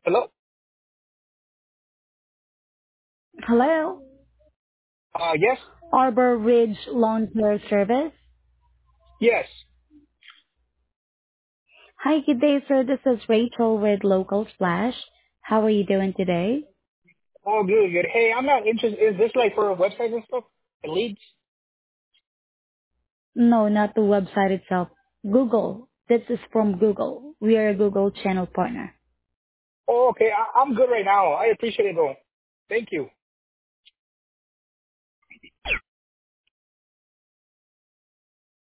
Hello? Hello, Yes? Arbor Ridge Lawn Care Service. Yes. Hi, good day, sir. This is Rachel with Local Splash. How are you doing today? Oh, good, good. Hey, I'm not interested. Is this like for a website and stuff? The leads? No, not the website itself. Google. This is from Google. We are a Google channel partner. Oh, okay. I'm good right now. I appreciate it though. Thank you.